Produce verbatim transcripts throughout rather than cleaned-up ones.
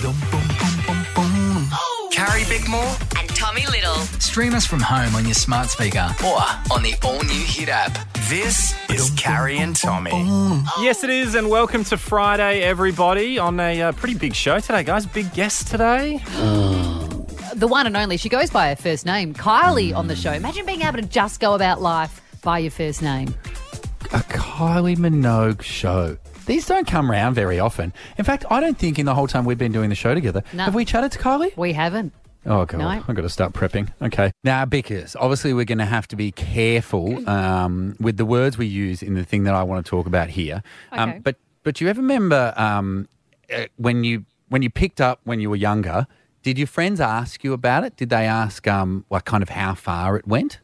Carrie Bickmore and Tommy Little. Stream us from home on your smart speaker or on the all-new Hit app. This is Carrie and Tommy. Yes, it is, and welcome to Friday, everybody, on a uh, pretty big show today, guys. Big guest today. The one and only. She goes by her first name, Kylie, on the show. Imagine being able to just go about life by your first name. A Kylie Minogue show. These don't come around very often. In fact, I don't think in the whole time we've been doing the show together, No. have we chatted to Kylie? We haven't. Oh, God. No. I've got to start prepping. Okay. Now, because obviously we're going to have to be careful um, with the words we use in the thing that I want to talk about here. Um, Okay. But but you ever remember um, uh, when you when you picked up when you were younger, did your friends ask you about it? Did they ask um, what kind of how far it went?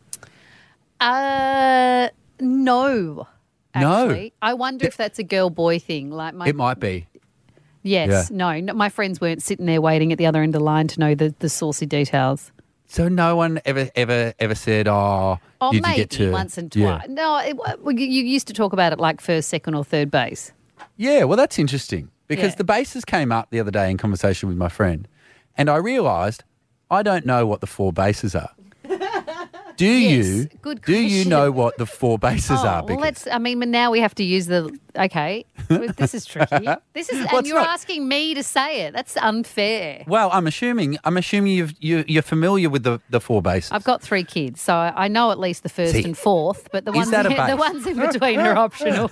Uh, no. No. Actually. I wonder if that's a girl-boy thing. Like my, It might be. Yes. Yeah. No, no. My friends weren't sitting there waiting at the other end of the line to know the, the saucy details. So no one ever ever ever said, oh, Oh, did maybe you get to once and Yeah. twice. No, it, well, you you used to talk about it like first, second, or third base. Yeah, well, that's interesting because Yeah. the bases came up the other day in conversation with my friend, and I realised I don't know what the four bases are. Do Yes, you? good do you question. know what the four bases Oh, are? well, Because- let's. I mean, now we have to use the. Okay, this is tricky. This is, Well, and it's you're not- asking me to say it. That's unfair. well, I'm assuming I'm assuming you've, you you're familiar with the, the four bases. I've got three kids, so I I know at least the first See, and fourth, but the is ones that a the base? ones in between are optional.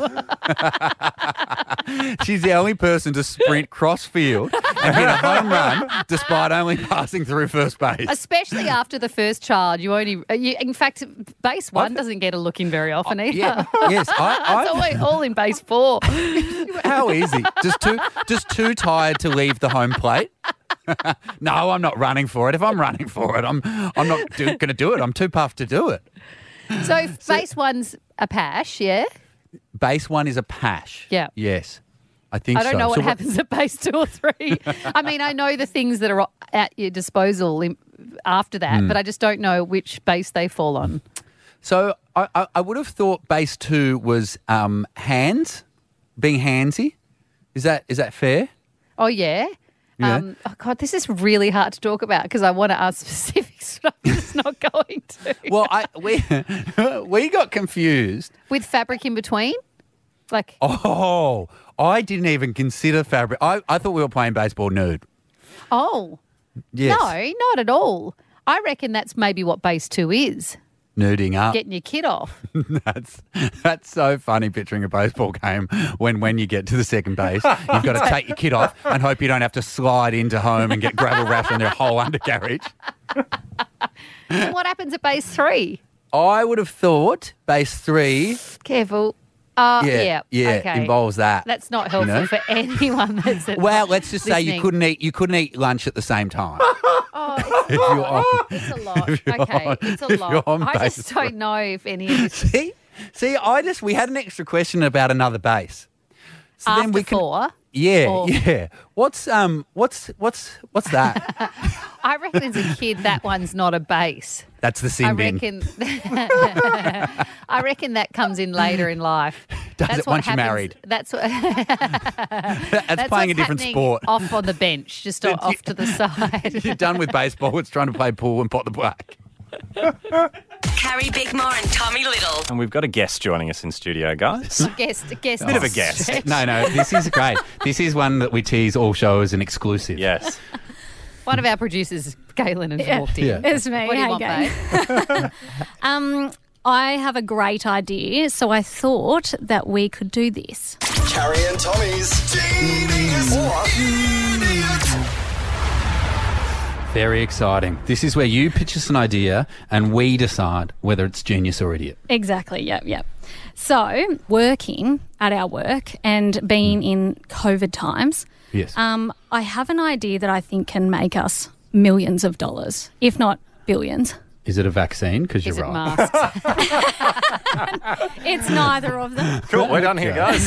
She's the only person to sprint cross field and hit a home run despite only passing through first base. Especially after the first child, you only. You, in fact, base one I've- doesn't get a look in very often either. Yeah, yes, I, It's I, always all in base four. How easy? Just too, just too tired to leave the home plate. No, I'm not running for it. If I'm running for it, I'm, I'm not going to do it. I'm too puffed to do it. So base one's a pash, yeah. Base one is a pash. Yeah. Yes, I think I don't so. know what So happens at base two or three. I mean, I know the things that are at your disposal in, after that, Hmm. but I just don't know which base they fall on. So I, I, I would have thought base two was um, hands, being handsy. Is that is that fair? Oh, yeah. Yeah. Um, oh, God, this is really hard to talk about because I want to ask specifics, but I'm just not going to. Well, I we we got confused. With fabric in between? Like, Oh, I didn't even consider fabric. I, I thought we were playing baseball nude. oh, Yes. no, not at all. I reckon that's maybe what base two is, Nuding up. getting your kid off. That's that's so funny picturing a baseball game when when you get to the second base, you've got to take your kid off and hope you don't have to slide into home and get gravel wrapped on their whole undercarriage. And what happens at base three? I would have thought base three, Careful. Uh, yeah, yeah, yeah, okay. involves that. That's not helpful know? for anyone that's at Well, let's just say you listening. couldn't eat you couldn't eat lunch at the same time. Oh, it's, If you're on, it's a lot. if you're Okay, on- it's a if lot. you're on I base just don't know if any of this see, see, I just we had an extra question about another base. So after then we can, four. yeah, or- yeah. What's um, what's what's what's that? I reckon as a kid that one's not a base. That's the I sin bin. reckon. I reckon that comes in later in life. Does That's it what once you're happens- married? That's what. That's, that's playing a what's different happening sport. Off on the bench, just Then off you- to the side. You're done with baseball. It's trying to play pool and pot the black. Carrie Bickmore and Tommy Little. And we've got a guest joining us in studio, guys. guest, guest. Bit of a guest. stretch. No, no, this is great. This is one that we tease all show as an exclusive. Yes. One of our producers, Galen, has walked in. Yeah. It's me. What do you How want, you going? babe? Um, I have a great idea, so I thought that we could do this. Carrie and Tommy's Genius or Idiot. Very exciting. This is where you pitch us an idea and we decide whether it's genius or idiot. Exactly, yep, yep. So, working at our work and being in COVID times, Yes. um, I have an idea that I think can make us millions of dollars, if not billions. Is it a vaccine? Because you're Is it right. masks? It's neither of them. Cool, we're done here, guys.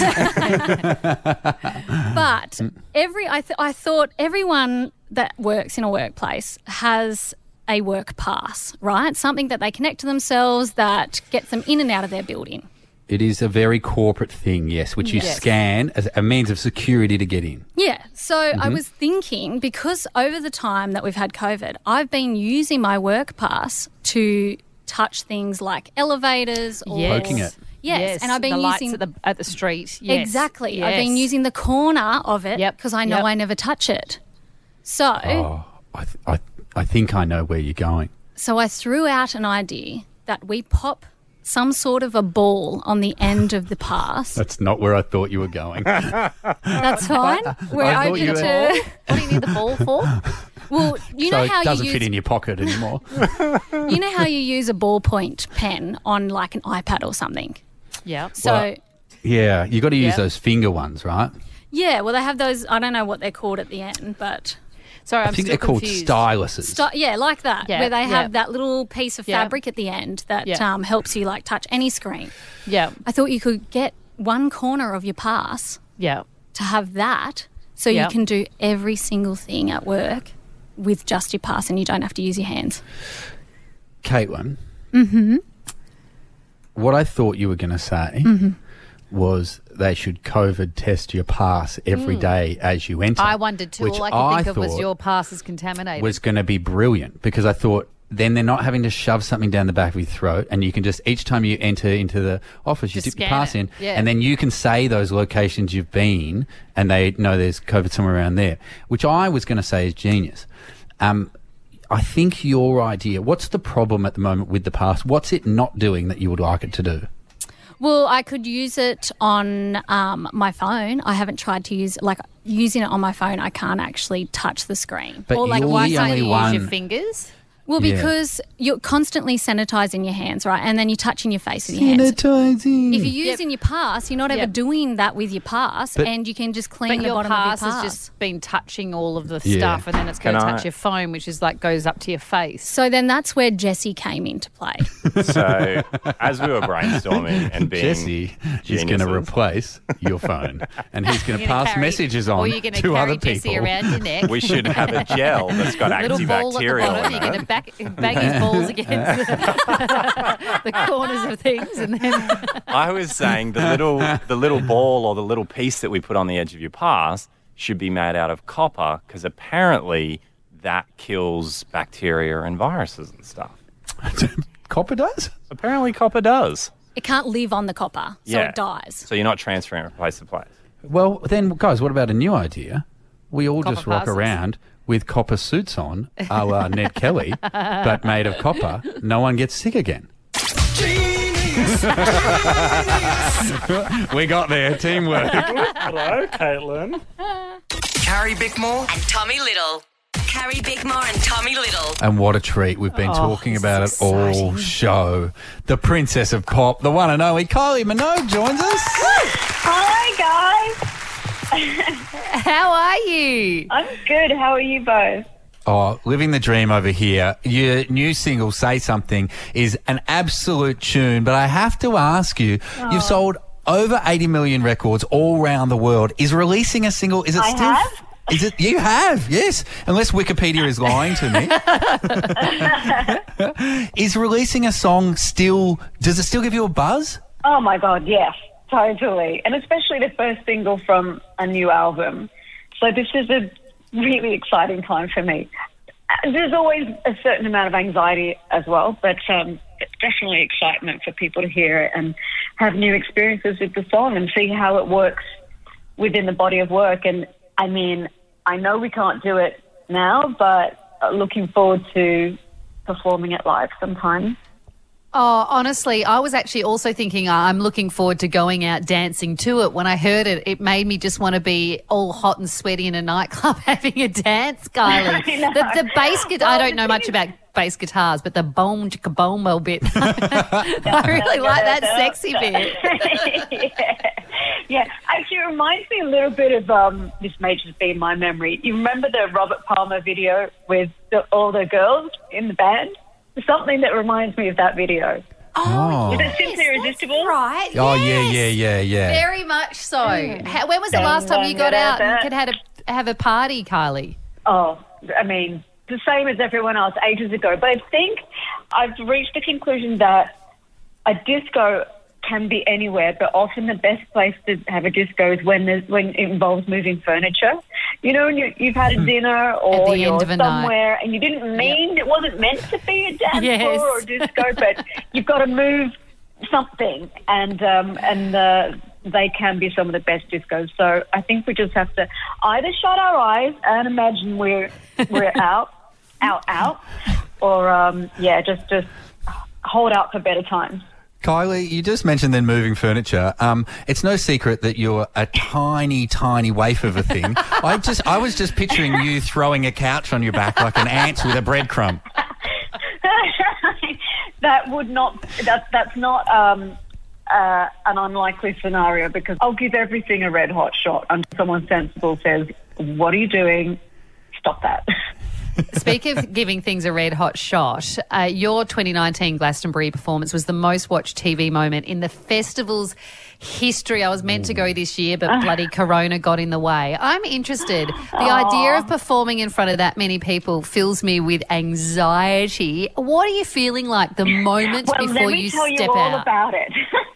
But every I, th- I thought everyone that works in a workplace has a work pass, right? Something that they connect to themselves that gets them in and out of their building. It is a very corporate thing, yes, which you Yes. scan as a means of security to get in. Yeah. So I was thinking, because over the time that we've had COVID, I've been using my work pass to touch things like elevators or Yes. Poking it. Yes, and I've been the lights using at the at the street. Yes. exactly. I've Yes. been using the corner of it Yep, because I know yep. I never touch it. So, Oh, I, th- I, I think I know where you're going. so I threw out an idea that we pop some sort of a ball on the end of the pass. That's not where I thought you were going. That's fine. We're I thought open you were- to. What do you need the ball for? Well, you so know how it doesn't you fit use in your pocket anymore. you know how you use a ballpoint pen on like an iPad or something. Yeah. So Well, yeah, you got to use Yep. those finger ones, right? yeah, well they have those. I don't know what they're called at the end, but Sorry, I'm I think still they're called confused. styluses. st- yeah, like that, Yeah, where they have yeah. that little piece of Yeah. fabric at the end that Yeah. um, helps you like touch any screen. Yeah. I thought you could get one corner of your pass Yeah. to have that, so Yeah. you can do every single thing at work with just your pass, and you don't have to use your hands. Caitlin, mm-hmm. what I thought you were going to say Mm-hmm. was they should COVID test your pass every day as you enter. Mm. I wondered too. which All I could think I of was thought your pass is contaminated. was going to be brilliant because I thought then they're not having to shove something down the back of your throat, and you can just each time you enter into the office, you Just dip your scan pass it. in, Yeah. and then you can say those locations you've been, and they know there's COVID somewhere around there, which I was going to say is genius. Um, I think your idea. What's the problem at the moment with the pass? What's it not doing that you would like it to do? Well, I could use it on um, my phone. I haven't tried to use like using it on my phone. I can't actually touch the screen. But or like you're Why the can't only you one. use your fingers? well, Yeah. because you're constantly sanitizing your hands, right? And then you're touching your face with your hands. Sanitizing. If you're using your pass, you're not ever Yep. doing that with your pass, But- and you can just clean But the your bottom pass of your pass. has just been touching all of the Yeah. stuff, and then it's going Can to I- touch your phone, which is like goes up to your face. So then that's where Jesse came into play. So, as we were brainstorming and being Jesse is going to geniuses. replace your phone, and he's going to You're gonna pass carry- messages on or you're going to to carry other Jesse people. around your neck. we should have a gel that's got Little ball at the antibacterial bottom. in You're going to it. back, bang his balls against the, the corners of things, and then I was saying the little the little ball or the little piece that we put on the edge of your pass should be made out of copper because apparently that kills bacteria and viruses and stuff. Copper does? Apparently copper does. It can't live on the copper, so Yeah. it dies. So you're not transferring it from place to place. Well, then, guys, what about a new idea? We all Copper just rock passes. around with copper suits on, a la Ned Kelly, but made of copper. No one gets sick again. Genius. We got there. Teamwork. Hello, Caitlin. Carrie Bickmore and Tommy Little. Carrie Bickmore and Tommy Little. And what a treat. We've been talking this about it is all exciting. show. The Princess of Pop, the one and only Kylie Minogue joins us. Hi, guys. how are you? I'm good. How are you both? Oh, living the dream over here. Your new single, Say Something, is an absolute tune, but I have to ask you, you've sold over eighty million records all around the world. Is releasing a single, is it I still... have? Is it? You have, yes. Unless Wikipedia is lying to me. Is releasing a song still, does it still give you a buzz? Oh, my God, yes, totally. And especially the first single from a new album. So this is a really exciting time for me. Uh, There's always a certain amount of anxiety as well, but um, it's definitely excitement for people to hear it and have new experiences with the song and see how it works within the body of work. And, I mean, I know we can't do it now, but uh, looking forward to performing it live sometime. Oh, honestly, I was actually also thinking uh, I'm looking forward to going out dancing to it. When I heard it, it made me just want to be all hot and sweaty in a nightclub having a dance, Kylie. I know. The, the bass guitar, I Well, don't know the much thing about bass guitars, but the boom chicka boom bit. I really like that sexy bit. yeah. yeah, actually it reminds me a little bit of, um, this may just be my memory. You remember the Robert Palmer video with the, all the girls in the band? There's something that reminds me of that video. Oh. Was it Simply Irresistible? Right. Oh, yeah, yes. yeah, yeah, yeah. Very much so. How, when was the last time you got out and could have a, have a party, Kylie? Oh, I mean, the same as everyone else ages ago. But I think I've reached the conclusion that a disco can be anywhere, but often the best place to have a disco is when there's, when it involves moving furniture. You know, when you, you've had a dinner or the you're end of a somewhere night. and you didn't mean, it wasn't meant to be a dance Yes. floor or a disco, but you've got to move something, and um, and uh, they can be some of the best discos. So I think we just have to either shut our eyes and imagine we're we're out, out, out, or um, yeah, just just hold out for better times. Kylie, you just mentioned then moving furniture. Um, it's no secret that you're a tiny, tiny waif of a thing. I just, I was just picturing you throwing a couch on your back like an ant with a breadcrumb. That would not. That that's not um, uh, an unlikely scenario, because I'll give everything a red hot shot until someone sensible says, "What are you doing? Stop that." Speak of giving things a red hot shot, uh, your twenty nineteen Glastonbury performance was the most watched T V moment in the festival's history. I was meant to go this year, but bloody Corona got in the way. I'm interested. The idea of performing in front of that many people fills me with anxiety. What are you feeling like the moment well, before let me you tell step you all out? about it.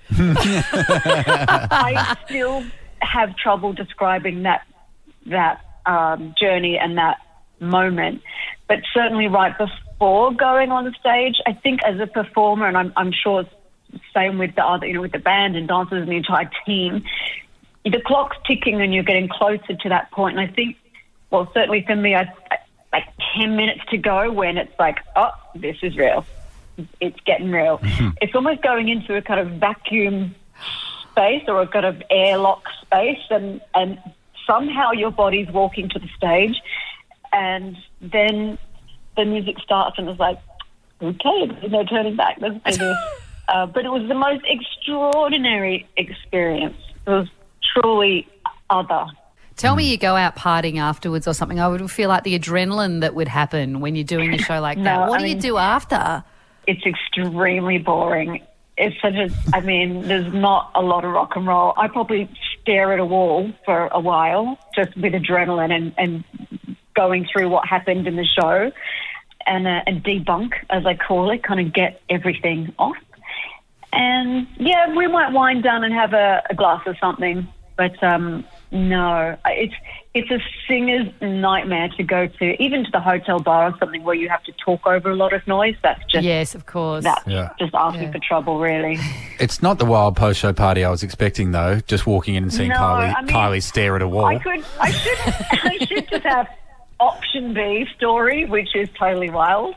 I still have trouble describing that that um, journey and that moment, but certainly right before going on the stage, I think as a performer, and I'm, I'm sure it's the same with the other, you know, with the band and dancers and the entire team, the clock's ticking and you're getting closer to that point. And I think, well, certainly for me, I, I like ten minutes to go when it's like, oh, this is real. It's getting real. Mm-hmm. It's almost going into a kind of vacuum space or a kind of airlock space, and, and somehow your body's walking to the stage. And then the music starts and it's like, okay, there's no turning back. Let's do this. Uh, but it was the most extraordinary experience. It was truly other. Tell me you go out partying afterwards or something. I would feel like the adrenaline that would happen when you're doing a show like No, that. What I do mean, you do after? It's extremely boring. It's such a, I mean, there's not a lot of rock and roll. I probably stare at a wall for a while just with adrenaline and, and going through what happened in the show and, uh, and debunk, as I call it, kind of get everything off. And, yeah, we might wind down and have a, a glass of something, but um, no, it's it's a singer's nightmare to go to, even to the hotel bar or something where you have to talk over a lot of noise. That's just... Yes, of course. That's Yeah. just asking Yeah. for trouble, really. It's not the wild post-show party I was expecting, though, just walking in and seeing No, Kylie, I mean, Kylie stare at a wall. I could, I should, I should just have option B story, which is totally wild.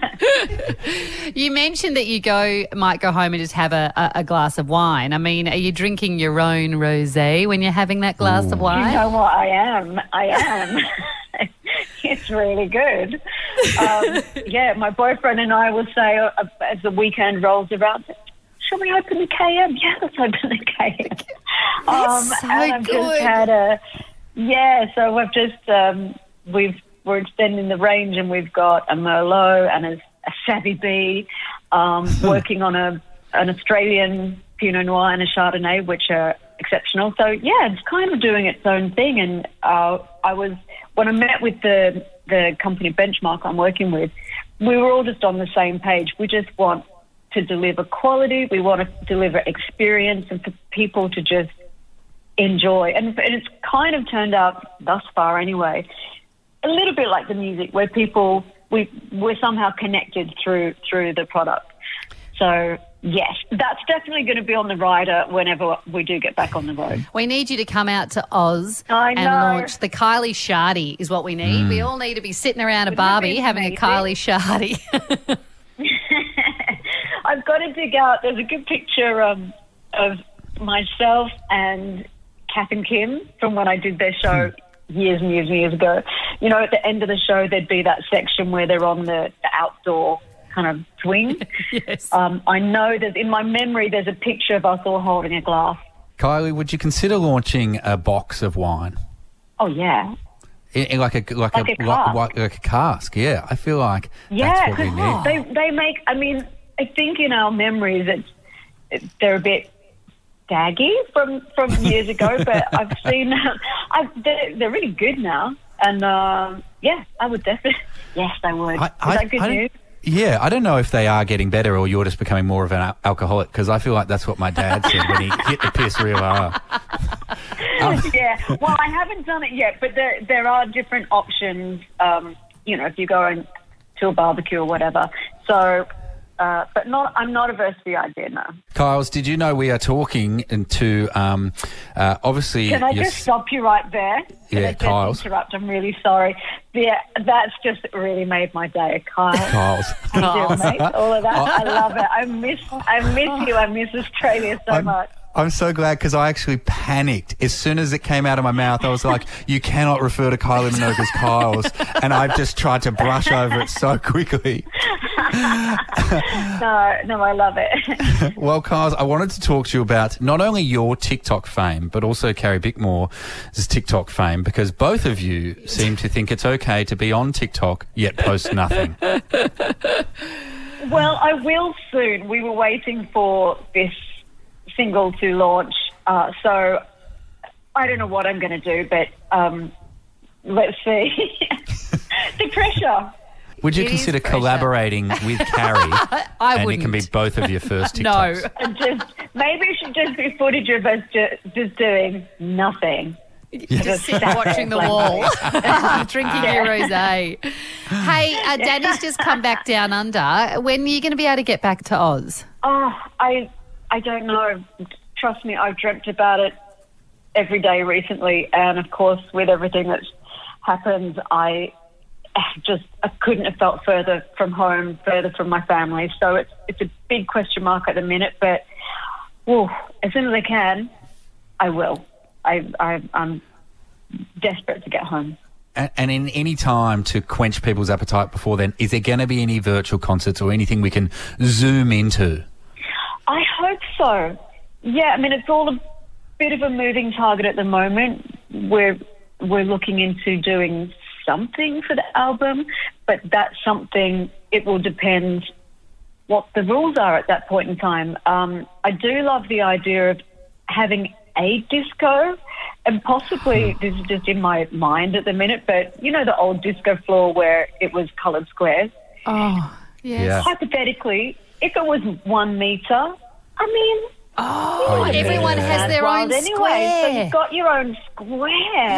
You mentioned that you go might go home and just have a, a, a glass of wine. I mean, are you drinking your own rosé when you're having that glass of You wine? know what? I am. I am. It's really good. Um, yeah, my boyfriend and I will say uh, as the weekend rolls around, shall we open the K M? Yeah, let's open the K M. That's so and I've good. just had a, yeah, so we've just, um, we've, we're extending the range and we've got a Merlot and a, a Savvy Bee, um, working on a an Australian Pinot Noir and a Chardonnay, which are exceptional. So, yeah, it's kind of doing its own thing. And uh, I was, when I met with the, the company Benchmark I'm working with, we were all just on the same page. We just want to deliver quality. We want to deliver experience and for people to just enjoy. And, and it's kind of turned out, thus far anyway, a little bit like the music, where people, we, we're somehow connected through through the product. So, yes, that's definitely going to be on the rider whenever we do get back on the road. We need you to come out to Oz I and know. launch the Kylie Shardy is what we need. We all need to be sitting around a Wouldn't that be barbie having a amazing? Kylie Shardy. I've got to dig out, there's a good picture um, of myself and Kath and Kim from when I did their show years and years and years ago. You know, at the end of the show, there'd be that section where they're on the, the outdoor kind of swing. Yes. Um, I know that in my memory, there's a picture of us all holding a glass. Kylie, would you consider launching a box of wine? Oh, yeah. In, in like a like, Like a, a cask. like, like a cask, yeah. I feel like Yeah, that's what we 'cause need. they, they make, I mean, I think in our memories, it's, it, they're a bit daggy from, from years ago, but I've seen, I've, they're, they're really good now. And, um, yeah, I would definitely, yes, I would. I- Is I- that good I don't- news? Yeah, I don't know if they are getting better or you're just becoming more of an al- alcoholic, because I feel like that's what my dad said when he hit the piss real hard. Um, Yeah, well, I haven't done it yet, but there there are different options. Um, you know, if you go in to a barbecue or whatever. So, uh, but not. I'm not averse to the idea. No. Kyles, did you know we are talking to um, uh, obviously? Can I your just s- stop you right there? Can Yeah, I just Kyles. interrupt? I'm really sorry. Yeah, that's just really made my day, Kyle. Kyles. How you doing, mate? All of that. I love it. I miss. I miss you. I miss Australia so I'm, much. I'm so glad, because I actually panicked as soon as it came out of my mouth. I was like, "You cannot refer to Kylie Minogue as Kyles," and I've just tried to brush over it so quickly. No, no, I love it. Well, Kyles, I wanted to talk to you about not only your TikTok fame, but also Carrie Bickmore's TikTok fame, because both of you seem to think it's okay to be on TikTok yet post nothing. Well, I will soon. We were waiting for this single to launch, uh, so I don't know what I'm going to do, but um, let's see. The pressure. Would you It is consider pressure. collaborating with Carrie? I and wouldn't. it can be both of your first No. TikToks. And just maybe it should just be footage of us ju- just doing nothing. Just sit watching the wall, drinking your rosé. Hey, uh, Danny's just come back down under. When are you going to be able to get back to Oz? Oh, I I don't know. Trust me, I've dreamt about it every day recently, and of course, with everything that's happened, I just I couldn't have felt further from home, further from my family. So it's it's a big question mark at the minute, but whew, as soon as I can, I will. I, I I'm desperate to get home. And, and in any time to quench people's appetite before then, is there going to be any virtual concerts or anything we can zoom into? I hope so. Yeah, I mean, it's all a bit of a moving target at the moment. We're we're looking into doing something for the album, but that's something, it will depend what the rules are at that point in time. Um, I do love the idea of having a disco, and possibly, this is just in my mind at the minute, but you know the old disco floor where it was coloured squares? Oh, yes. Yeah. Hypothetically, if it was one metre, I mean... Oh, yeah. everyone has their Wild own anyway, square. so you've got your own square.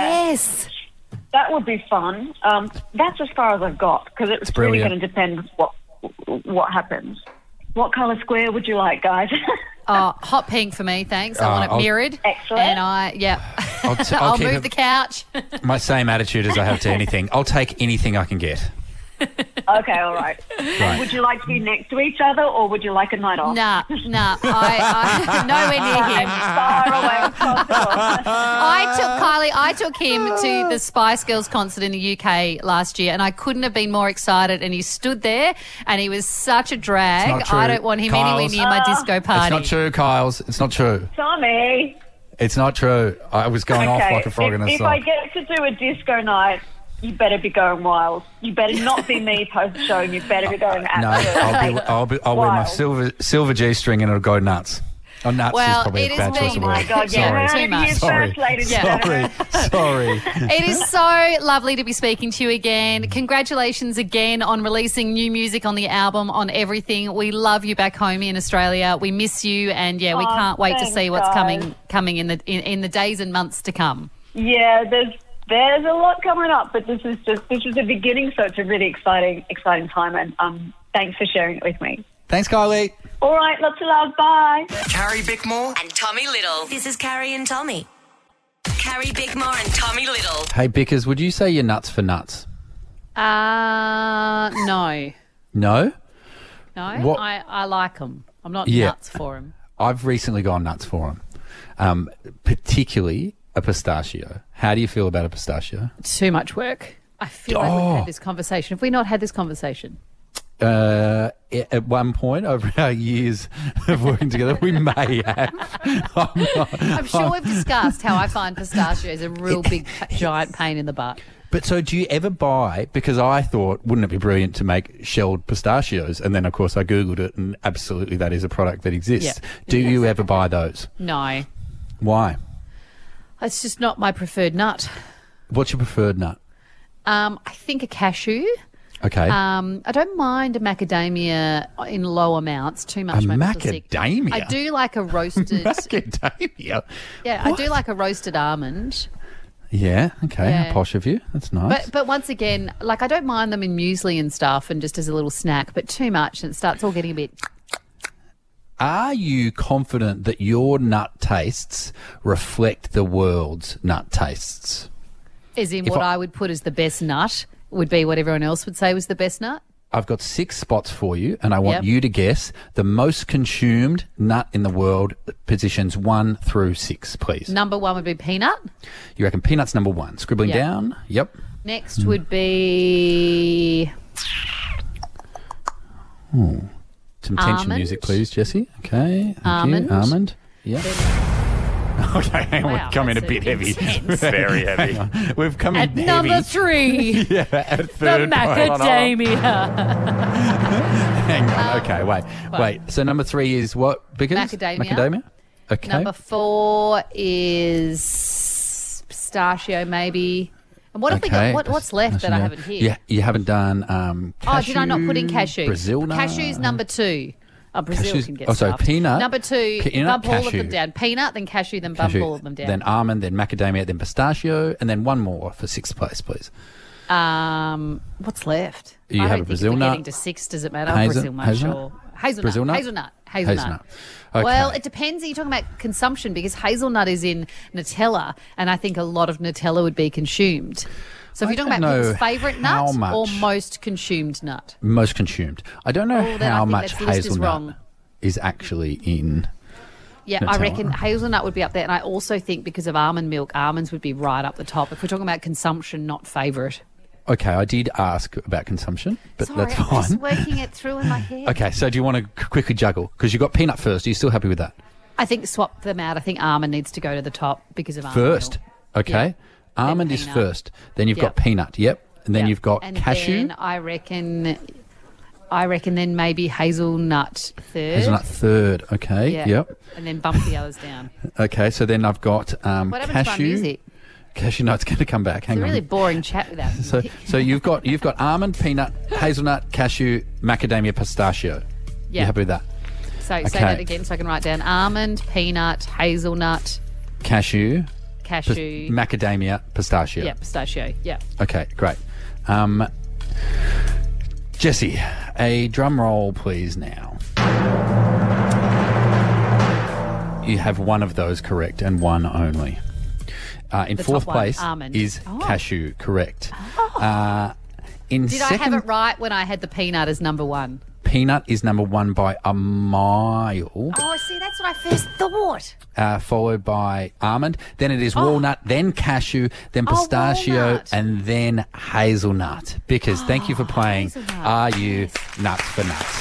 Yes. That would be fun. Um, that's as far as I've got, because it's, really brilliant. going to depend what what happens. What colour square would you like, guys? Oh, hot pink for me, thanks. I Uh, want it I'll- mirrored. Excellent. And I, yeah. I'll t- I'll I'll keep move it- the couch. My same attitude as I have to anything. I'll take anything I can get. Okay, all right. And would you like to be next to each other, or would you like a night off? Nah, nah. I, I nowhere near him. As far away as possible. I took Kylie. I took him to the Spice Girls concert in the U K last year, and I couldn't have been more excited. And he stood there, and he was such a drag. It's not true. I don't want him anywhere Kyles. near my disco party. It's not true, Kyles. It's not true. Tommy. It's not true. I was going off Okay, like a frog if, in a if sock. I get to do a disco night, you better be going wild. You better not be me post show. You better be going No, absolutely I'll be. I'll be. I'll wear my wild. silver silver G string and it'll go nuts. Oh, nuts Well, is probably it a is bad choice been- of Oh my words. God, yeah, Sorry. too much. Sorry. First, ladies and Sorry. gentlemen. Sorry. It is so lovely to be speaking to you again. Congratulations again on releasing new music on the album, on everything. We love you back home in Australia. We miss you, and yeah, we Oh, can't wait to thanks, see what's guys. coming coming in the in, in the days and months to come. Yeah, there's there's a lot coming up, but this is just this is the beginning, so it's a really exciting exciting time, and um, thanks for sharing it with me. Thanks, Kylie. All right, lots of love. Bye. Carrie Bickmore and Tommy Little. This is Carrie and Tommy. Carrie Bickmore and Tommy Little. Hey, Bickers, would you say you're nuts for nuts? Uh no, No? no. What- I I like them. I'm not Yeah. nuts for them. I've recently gone nuts for them, um, particularly a pistachio. How do you feel about a pistachio? Too much work. I feel like we've Oh. had this conversation. Have we not had this conversation? Uh, a- at one point over our years of working together, we may have. I'm not- I'm sure we've discussed how I find pistachios a real big, pa- giant pain in the butt. But so do you ever buy, because I thought, wouldn't it be brilliant to make shelled pistachios? And then, of course, I Googled it, and absolutely that is a product that exists. Yeah. Do you ever buy those? No, Why? it's just not my preferred nut. What's your preferred nut? Um, I think a cashew. Okay. Um, I don't mind a macadamia in low amounts. Too much A makes me feel sick. macadamia? I do like a roasted. Macadamia. Yeah, I do like a roasted almond. Yeah. Okay. Yeah. How posh of you. That's nice. But but once again, like I don't mind them in muesli and stuff, and just as a little snack. But too much, and it starts all getting a bit. Are you confident that your nut tastes reflect the world's nut tastes? As in, If what I- I would put as the best nut would be what everyone else would say was the best nut. I've got six spots for you, and I want Yep. you to guess the most consumed nut in the world, positions one through six, please. Number one would be peanut. You reckon peanuts number one? Scribbling Yep. down. Yep. Next would be Some tension Almond. music, please, Jessie. Okay. Thank Almond. You. Almond. Yep. Okay, hang on. Wow, We've come in a that's bit heavy. intense. Very heavy. Hang on. We've come at in number heavy. three. Yeah, at The third place. macadamia. Hang on. Okay, wait. Wait. So number three is what? Because Macadamia. Macadamia? Okay. Number four is pistachio, maybe. And what have we Okay. got? What, what's left that I haven't hit? Yeah, you haven't done um, cashew. Oh, did I not put in cashew? Brazil nut. Cashew's number two. Oh, Brazil Cashews- can get oh, sorry, stuffed. peanut, Number two, peanut, bump all of cashew. them down. Peanut, then cashew, then bump Cashew, all of them down. Then almond, then macadamia, then pistachio, and then one more for sixth place, please. um, what's left? You I have don't a think Brazil if we're nut. getting to six, does it matter? Hazel- Brazil nut, hazelnut? sure. Hazelnut. Brazil nut? Hazelnut. Hazelnut. Hazelnut. Okay. Well, it depends. Are you talking about consumption? Because hazelnut is in Nutella, and I think a lot of Nutella would be consumed. So if I you're talking don't about know people's favourite how nut or much- most consumed nut? Most consumed. I don't know Oh, then I how think much that list is hazelnut wrong. is actually in. Yeah, I Nutella. reckon hazelnut would be up there. And I also think because of almond milk, almonds would be right up the top. If we're talking about consumption, not favourite. Okay, I did ask about consumption, but Sorry, that's I'm fine. just working it through in my head. Okay, so do you want to quickly juggle? Because you got peanut first. Are you still happy with that? I think swap them out. I think almond needs to go to the top because of almond First. milk. Okay. Yeah. Almond Then is peanut. first. Then you've Yep. got peanut. Yep. And then Yeah. you've got and cashew. Then I reckon, I reckon then maybe hazelnut third. Hazelnut third. Okay. Yeah. Yep. And then bump the others down. Okay. So then I've got um, What happens to cashew. my music? Cashew nut's going to come back. Hang It's a on. really boring chat without So, music. so you've got you've got almond, peanut, hazelnut, cashew, macadamia, pistachio. Yeah. You happy with that? So okay. say that again so I can write down almond, peanut, hazelnut, Cashew, cashew. pis- macadamia, pistachio. Yeah, pistachio. Yeah. Okay, great. Um, Jessie, a drum roll, please. Now you have one of those correct and one only. Uh, in The fourth top one, place almond. is Oh. cashew, correct. Uh, in Did second, I have it right when I had the peanut as number one? peanut is number one by a mile. Oh, see, that's what I first thought. Uh, followed by almond, then it is walnut, then cashew, then Oh, pistachio, walnut. and then hazelnut. Because thank you for playing hazelnut. Are You Nuts for Nuts?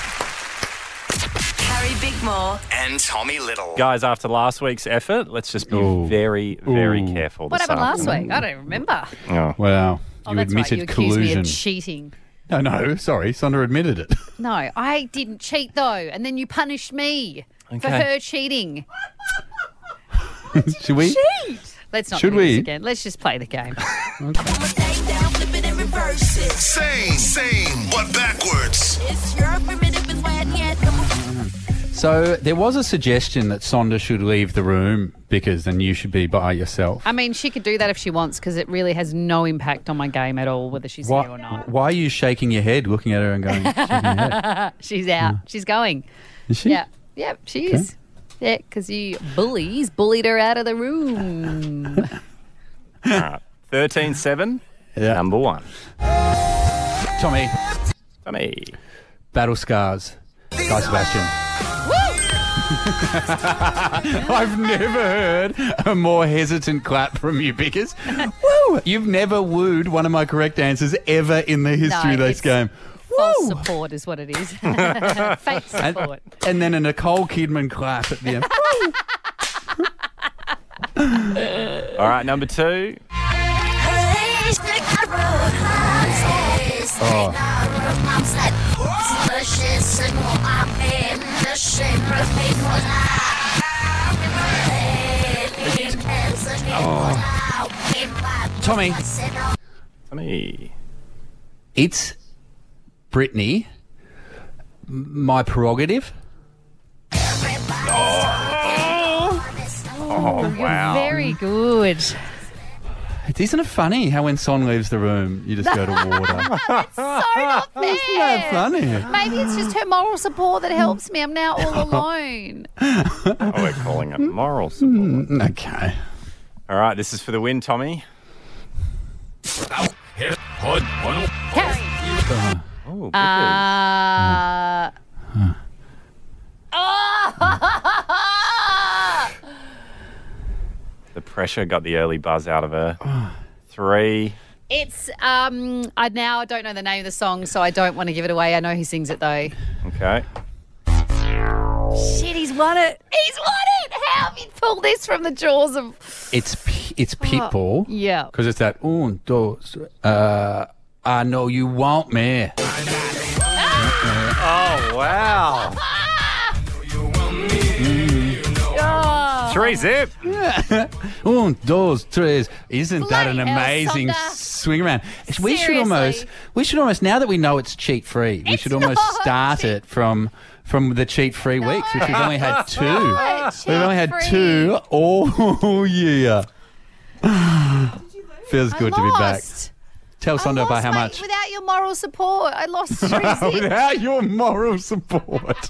Carrie Bickmore. And Tommy Little. Guys, after last week's effort, let's just be Ooh. very, very Ooh. careful. What this happened last afternoon. week? I don't remember. Oh. Wow. Oh, You that's right. admitted You accused collusion. me of cheating. No, no, sorry. Sondra admitted it. No, I didn't cheat though, and then you punished me for Okay. her cheating. Should we? Let's not Should do this we? again. Let's just play the game. Same, same, but backwards. So there was a suggestion that Sonda should leave the room because then you should be by yourself. I mean, she could do that if she wants because it really has no impact on my game at all, whether she's why, here or not. why are you shaking your head, looking at her and going, shaking your head? She's out. She's going. Is she? Yeah. Yeah, she is. Yeah, because you bullies bullied her out of the room. All right. thirteen seven, Yeah. number one. Tommy, Tommy. Battle Scars, Guy Sebastian. I've never heard a more hesitant clap from you, Bickers. Woo! You've never wooed one of my correct answers ever in the history No, of this it's game. False Woo! support is what it is. Fake And, support. and then a Nicole Kidman clap at the end. All right, number two. Tommy, Tommy. it's Brittany, M- My Prerogative. Oh, wow. Very good. Isn't it funny how when Son leaves the room, you just go to water? So not fair. Isn't that funny? Maybe it's just her moral support that helps me. I'm now all alone. Oh, we're calling it moral support. Okay. All right, this is for the win, Tommy. Carrie. Oh, Uh, oh! the pressure got the early buzz out of her. Three. It's um. I now don't know the name of the song, so I don't want to give it away. I know who sings it though. Okay. Shit, he's won it. He's won it. How have you pulled this from the jaws of? It's P- it's Pitbull. Yeah. Because it's that un, dos, uh, I know you want me. Oh, wow. Oh. Three zip. Un, dos, tres. Isn't that an Bloody hell, amazing Sonda. swing around? We should Seriously. almost, we should almost, now that we know it's cheat free, we It's should almost not start cheat- it from from the cheat free weeks, which we've only had two. Right, We've only had cheat-free. two all year. Feels good I to be back. lost. Tell I Sonda by lost, how mate, much. Without your moral support, I lost three zips. Without your moral support.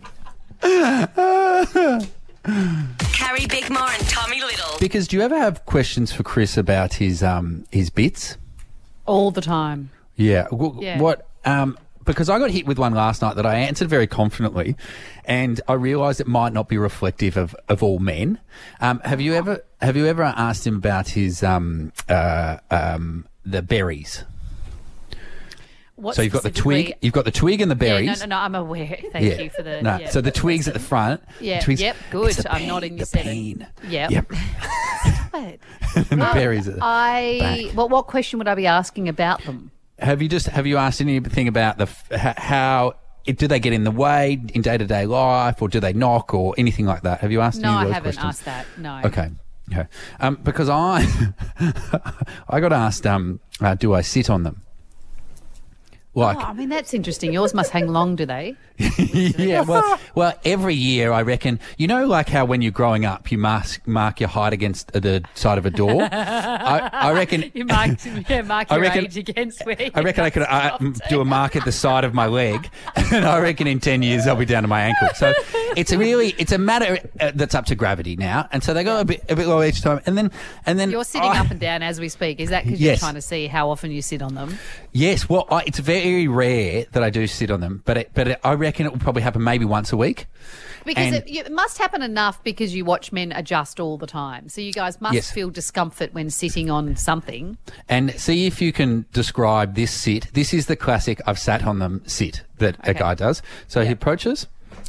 Carrie Bickmore and Tommy Little. Because do you ever have questions for Chris about his um his bits? All the time. Yeah. W- Yeah. What? Um. Because I got hit with one last night that I answered very confidently, and I realised it might not be reflective of, of all men. Um. Have you ever Have you ever asked him about his um uh um the berries? What So you've got the specifically- twig. You've got the twig and the berries. Yeah, no, no, no. I'm aware. Thank Yeah. you for the. No, yeah, so the twigs at the front. Yeah, the twigs, yep, good. it's the I'm pain, nodding, you the said it. pain. Yep. Yep. But And the berries. At the I. back. What what question would I be asking about them? Have you just have you asked anything about the f- h- how it, do they get in the way in day to day life, or do they knock, or anything like that? Have you asked? No, any of I those haven't questions? asked that. No. Okay, okay. Um, because I I got asked, um, uh, do I sit on them? Like, Oh, I mean, that's interesting. Yours must hang long, do they? yeah, well, well, every year I reckon, you know, like how when you're growing up, you mark mark your height against the side of a door. I, I reckon. You mark, yeah, mark I your reckon- age against where I reckon I could uh, m- do a mark at the side of my leg, and I reckon in ten years I'll be down to my ankle. So it's a really, it's a matter uh, that's up to gravity now, and so they go a bit, a bit low each time, and then, and then You're sitting I- up and down as we speak. Is that because Yes. you're trying to see how often you sit on them? Yes, well, I, it's very rare that I do sit on them, but it, but it, I reckon it will probably happen maybe once a week. Because And- it, it must happen enough because you watch men adjust all the time. So you guys must Yes. feel discomfort when sitting on something. And see if you can describe this sit. This is the classic "I've sat on them" sit that a Okay. guy does. So he approaches.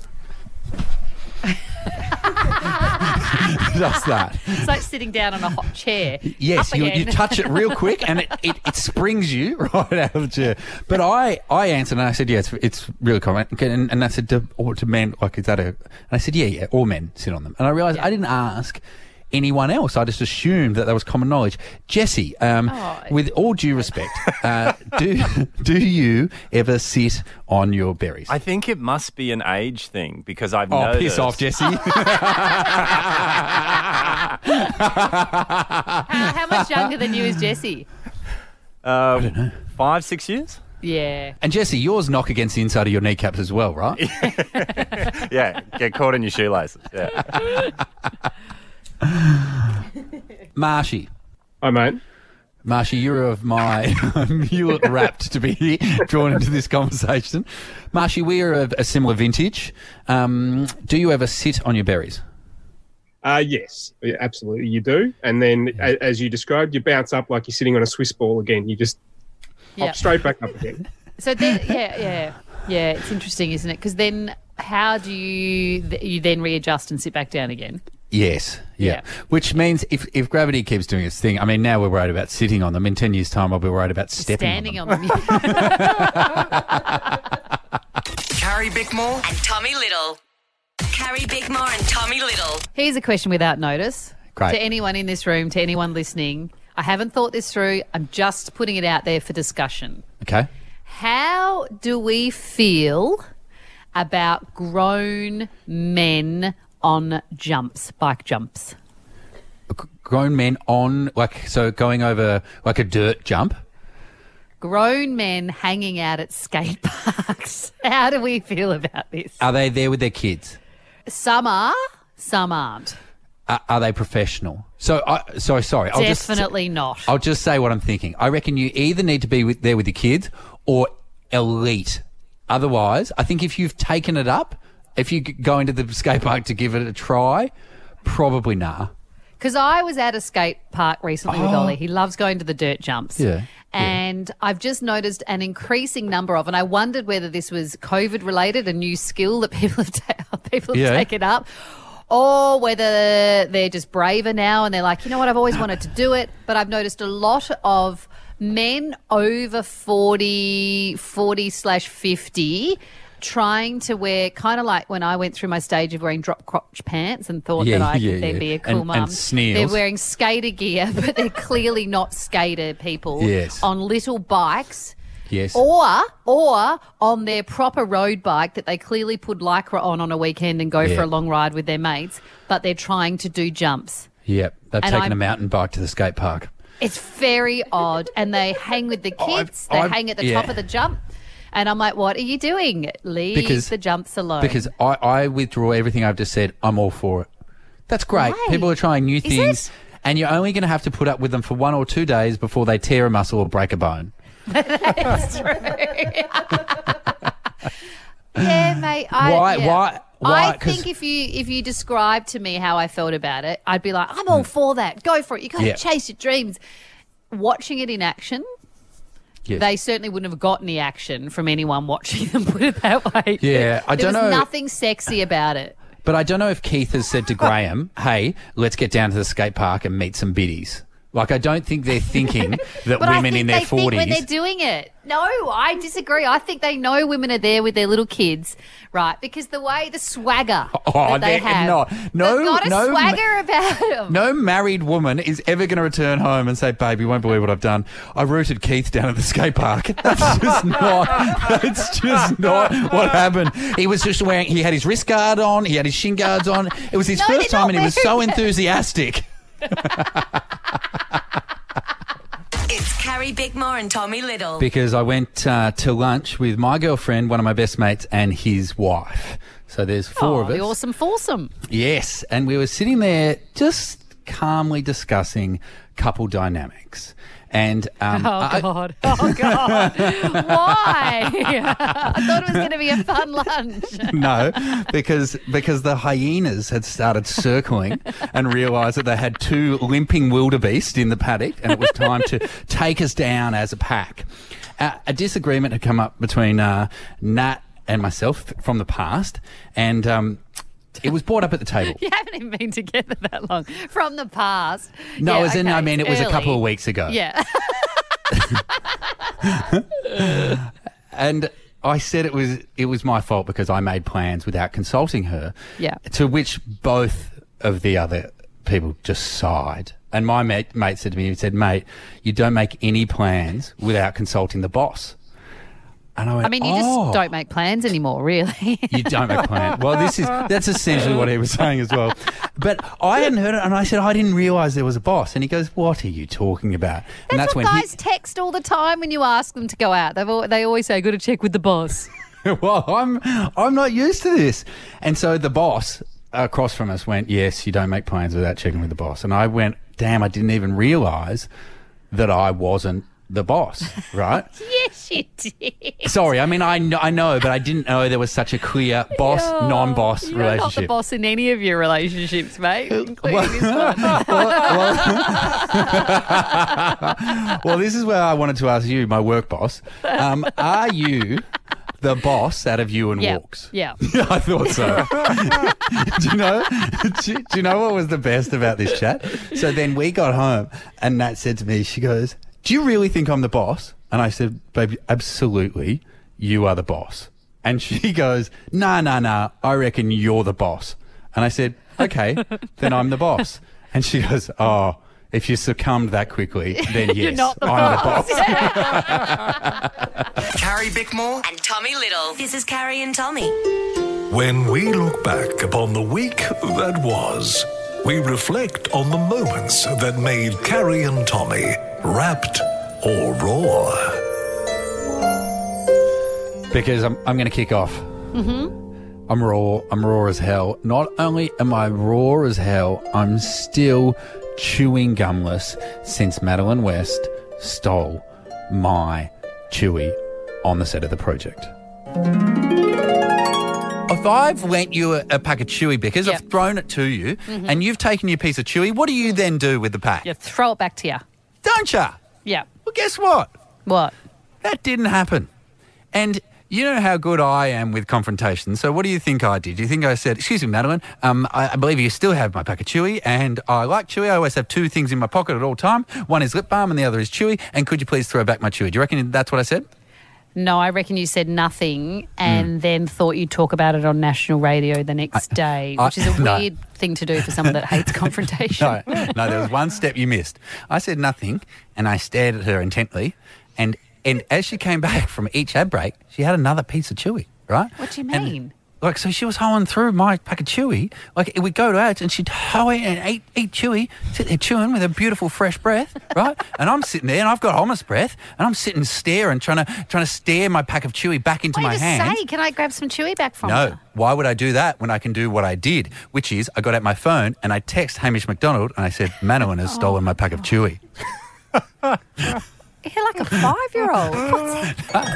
Just that. It's like sitting down on a hot chair. Yes, Up you, again. you touch it real quick and it, it, it springs you right out of the chair. But I, I answered and I said, yeah, it's, it's really common. And, and I said, to, or to men, like, is that a... And I said, yeah, yeah, all men sit on them. And I realised I didn't ask anyone else. I just assumed that that was common knowledge. Jesse, um, Oh. with all due respect, uh, do do you ever sit on your berries? I think it must be an age thing because I've oh, noticed. piss off, Jesse. how, how much younger than you is Jesse? Uh, I don't know. Five, six years? Yeah. And Jesse, yours knock against the inside of your kneecaps as well, right? Yeah, get caught in your shoelaces. Yeah. Marshy. Hi, mate. Marshy, you're of my... you look rapt to be drawn into this conversation. Marshy, we are of a similar vintage. Um, do you ever sit on your berries? Uh, yes, yeah, absolutely, you do. And then, a, as you described, you bounce up like you're sitting on a Swiss ball again. You just Yeah. hop straight back up again. So then, yeah, yeah, yeah. It's interesting, isn't it? Because then, how do you th- you then readjust and sit back down again? Yes, yeah. Yeah. Which means if, if gravity keeps doing its thing, I mean, now we're worried about sitting on them. In ten years' time, I'll be worried about stepping Standing on on them. them. Carrie Bickmore and Tommy Little. Carrie Bickmore and Tommy Little. Here's a question without notice. Great. To anyone in this room, to anyone listening, I haven't thought this through. I'm just putting it out there for discussion. Okay. How do we feel about grown men on jumps, bike jumps? G- grown men on, like, so going over like a dirt jump? Grown men hanging out at skate parks. How do we feel about this? Are they there with their kids? Some are, some aren't. Uh, are they professional? So, I, so sorry. I'll Definitely just, not. I'll just say what I'm thinking. I reckon you either need to be with, there with your kids or elite. Otherwise, I think if you've taken it up, if you g- go into the skate park to give it a try, probably nah. Because I was at a skate park recently with Oh. Ollie. He loves going to the dirt jumps. Yeah. And I've just noticed an increasing number of, and I wondered whether this was COVID related, a new skill that people have, ta- people have Yeah. taken up, or whether they're just braver now and they're like, you know what, I've always wanted to do it. But I've noticed a lot of men over forty, forty slash fifty trying to wear, kind of like when I went through my stage of wearing drop crotch pants and thought Yeah, that I yeah, could then yeah. be a cool And- mum. and sneers. They're wearing skater gear, but they're clearly not skater people. Yes. On little bikes. Yes. Or or on their proper road bike that they clearly put Lycra on on a weekend and go Yeah. for a long ride with their mates, but they're trying to do jumps. Yep. They've And taken I'm- a mountain bike to the skate park. It's very odd. And they hang with the kids. I've- they I've- hang at the yeah. top of the jump. And I'm like, what are you doing? Leave Because- the jumps alone. Because I, I withdraw everything I've just said. I'm all for it. That's great. Why? People are trying new Is things, it? and you're only going to have to put up with them for one or two days before they tear a muscle or break a bone. That's true. Yeah, mate. I, Why- yeah. why- why? I 'Cause- think if you if you described to me how I felt about it, I'd be like, I'm all for that. Go for it. You got to Yeah. chase your dreams. Watching it in action, Yes. they certainly wouldn't have got any action from anyone watching them. Put it that way. Yeah, I there don't was know. nothing sexy about it. But I don't know if Keith has said to Graham, hey, let's get down to the skate park and meet some biddies. Like, I don't think they're thinking that But I women think in their they think forties... when they're doing it. No, I disagree. I think they know women are there with their little kids, right? Because the way, the swagger Oh, that they they're have. not. No, they've got a no, swagger about them. No married woman is ever going to return home and say, babe, you won't believe what I've done. I rooted Keith down at the skate park. That's just not, that's just not what happened. He was just wearing, he had his wrist guard on, he had his shin guards on. It was his No, first they're time not and he was so wearing it. enthusiastic. It's Carrie Bickmore and Tommy Little. Because I went uh, to lunch with my girlfriend, one of my best mates, and his wife. So there's four Oh, of us. the awesome foursome. Yes, and we were sitting there just calmly discussing couple dynamics. And um, Oh, I- God. Oh, God. Why? I thought it was going to be a fun lunch. no, because because the hyenas had started circling and realised that they had two limping wildebeest in the paddock, and it was time to take us down as a pack. Uh, a disagreement had come up between uh, Nat and myself from the past, and um, it was brought up at the table. You haven't even been together that long. From the past. No, Yeah, as in, okay, I mean, it was a early. couple of weeks ago. Yeah. And I said it was it was my fault because I made plans without consulting her. Yeah. To which both of the other people just sighed. And my mate, mate said to me, he said, mate, you don't make any plans without consulting the boss. And I went, I mean, you oh, just don't make plans anymore, really. You don't make plans. Well, this is that's essentially what he was saying as well. But I hadn't heard it, and I said, I didn't realise there was a boss. And he goes, what are you talking about? And That's, what when guys text all the time when you ask them to go out. They've al- they always say, got to check with the boss. he, well, I'm I'm not used to this. And so the boss across from us went, yes, you don't make plans without checking with the boss. And I went, damn, I didn't even realise that I wasn't the boss, right? Yes, you did. Sorry, I mean, I know, I know, but I didn't know there was such a clear boss, Oh, non-boss You're not the relationship. boss in any of your relationships, mate, including well- this one. Well, this is where I wanted to ask you, my work boss. Um, are you the boss out of you and Yeah, Walks? yeah. I thought so. do you know? Do, do you know what was the best about this chat? So then we got home, and Nat said to me, she goes, "Do you really think I'm the boss?" And I said, "Baby, absolutely, you are the boss." And she goes, "Nah, nah, nah. I reckon you're the boss." And I said, "Okay, then I'm the boss." And she goes, "Oh, If you succumbed that quickly, then yes, You're not the I'm boss. the boss. Carrie Bickmore and Tommy Little. This is Carrie and Tommy. When we look back upon the week that was, we reflect on the moments that made Carrie and Tommy wrapped or raw. Because I'm, I'm going to kick off. Mm-hmm. I'm raw. I'm raw as hell. Not only am I raw as hell, I'm still chewing gumless since Madeline West stole my Chewy on the set of the project. If I've lent you a, a pack of Chewy Bickers, Yep. I've thrown it to you, Mm-hmm. and you've taken your piece of Chewy, what do you then do with the pack? You throw it back to you. Don't ya? Yeah. Well, guess what? What? That didn't happen. And you know how good I am with confrontation. So what do you think I did? Do you think I said, excuse me, Madeline, um, I, I believe you still have my pack of Chewy, and I like Chewy. I always have two things in my pocket at all time. One is lip balm and the other is Chewy. And could you please throw back my Chewy? Do you reckon that's what I said? No, I reckon you said nothing and then thought you'd talk about it on national radio the next day, I- which is a no. weird thing to do for someone that hates confrontation. No, no, there was one step you missed. I said nothing, and I stared at her intently, and and as she came back from each ad break, she had another piece of Chewy, right? What do you And, mean? like, so she was hoeing through my pack of Chewy. Like, we'd go to ads, and she'd hoe it and eat, eat Chewy, sit there chewing with her beautiful fresh breath, right? And I'm sitting there, and I've got hummus breath, and I'm sitting staring, trying to trying to stare my pack of Chewy back into Why my just hand. say, can I grab some Chewy back from No, you? why would I do that when I can do what I did, which is I got out my phone and I text Hamish McDonald and I said, Madeline has stolen my pack of Chewy. You're like a five-year-old. What's that?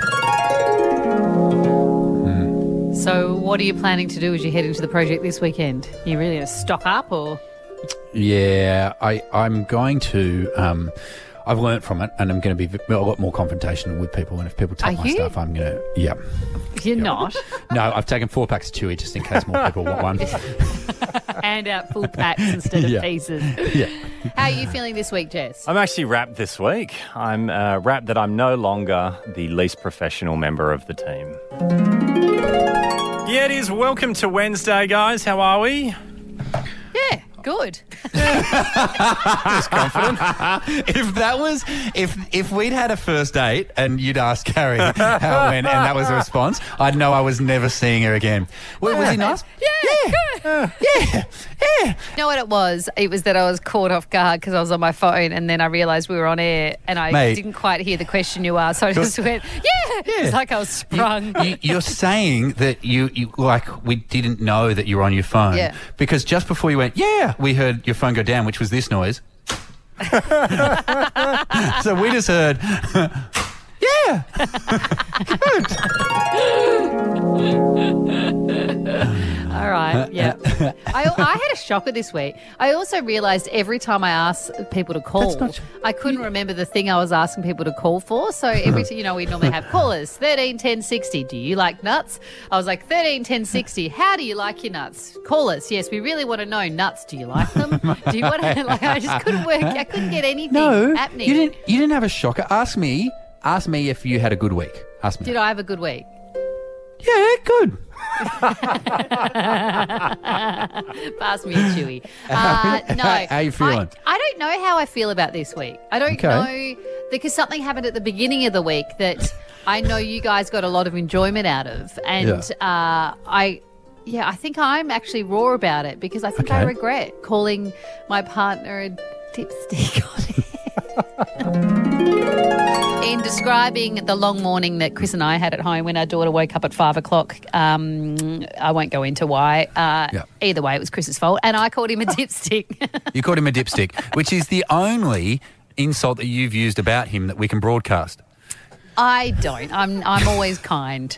So what are you planning to do as you head into the project this weekend? You really going to stock up or? Yeah, I, I'm going to... Um, I've learnt from it, and I'm going to be a lot more confrontational with people. And if people take Are my you? stuff, I'm going to... Yeah. You're not. No, I've taken four packs of Chewy just in case more people want one. Hand out full packs instead of Yeah. pieces. Yeah. How are you feeling this week, Jess? I'm actually wrapped this week. I'm uh, wrapped that I'm no longer the least professional member of the team. Yeah, it is. Welcome to Wednesday, guys. How are we? Yeah, good. Just confident. If that was, if if we'd had a first date and you'd ask Carrie how it went, and that was a response, I'd know I was never seeing her again. Well, was he nice? Yeah, Yeah, yeah, yeah. You know what it was? It was that I was caught off guard because I was on my phone and then I realised we were on air and I Mate. didn't quite hear the question you asked. So I just went, yeah. It's like I was sprung. You, you're saying that you, you like we didn't know that you were on your phone. Yeah. Because just before you went, yeah, we heard your phone go down, which was this noise. So we just heard, yeah. All right, yeah. I, I had a shocker this week. I also realised every time I asked people to call, That's not- I couldn't remember the thing I was asking people to call for. So every time, you know, we normally have callers, thirteen ten sixty. Do you like nuts? I was like, thirteen ten sixty. How do you like your nuts? Call us. Yes, we really want to know nuts. Do you like them? Do you want to, like, I just couldn't work. I couldn't get anything No, happening. you didn't. You didn't have a shocker. Ask me. Ask me if you had a good week. Ask me. Did I have a good week? Yeah, good. Pass me a Chewy. Uh, no. How you feeling? I, I don't know how I feel about this week. I don't Okay. know because something happened at the beginning of the week that I know you guys got a lot of enjoyment out of. And uh, I, yeah, I think I'm actually raw about it because I think I Okay. regret calling my partner a dipstick on it. In describing the long morning that Chris and I had at home when our daughter woke up at five o'clock, um, I won't go into why. Uh, Yeah. Either way, it was Chris's fault, and I called him a dipstick. You called him a dipstick, which is the only insult that you've used about him that we can broadcast. I don't. I'm. I'm always kind.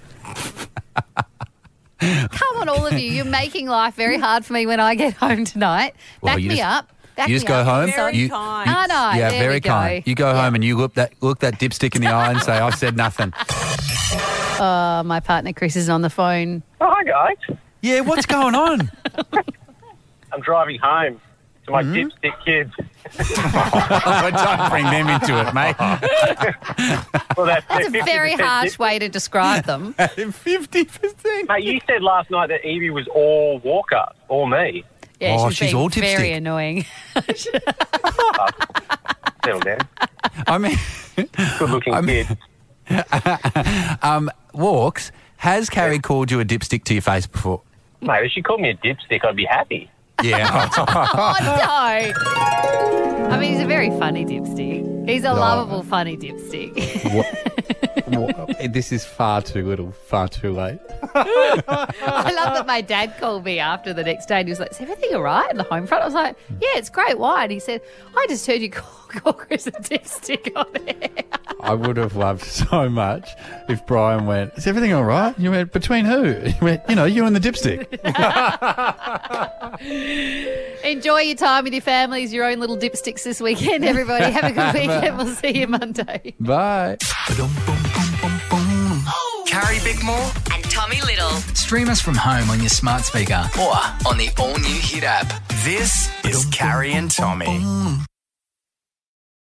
Come on, all of you! You're making life very hard for me when I get home tonight. Well, Back you me just- up. Back you just me go up. home. Very you, kind. I know. Yeah, there very we go. kind. You go Yeah. home and you look that look that dipstick in the eye and say, "I've said nothing." Uh, my partner Chris is on the phone. Oh, hi, guys. Yeah, what's going on? I'm driving home to my Mm-hmm. dipstick kids. Oh, don't bring them into it, mate. Well, that's That's a very harsh way to describe them. Fifty percent. Mate, you said last night that Evie was all Walker, all me. Yeah, Oh, she's, she's being all very dipstick. annoying. Settle down. I mean, Good looking I mean- kid. um, Walks, has Carrie called you a dipstick to your face before? Mate, if she called me a dipstick, I'd be happy. Yeah. Oh, no. I mean, he's a very funny dipstick. He's a lovable, funny dipstick. What- what- this is far too little, far too late. I love that my dad called me after the next day and he was like, is everything all right in the home front? I was like, yeah, it's great. Why? And he said, I just heard you call, call Chris a dipstick on air. I would have loved so much if Brian went, is everything all right? You went, between who? You went, you know, you and the dipstick. Enjoy your time with your families, your own little dipsticks this weekend, everybody. Have a good weekend. We'll see you Monday. Bye. Carrie Bickmore and Tommy Little. Stream us from home on your smart speaker or on the all-new Hit app. This is Carrie and Tommy.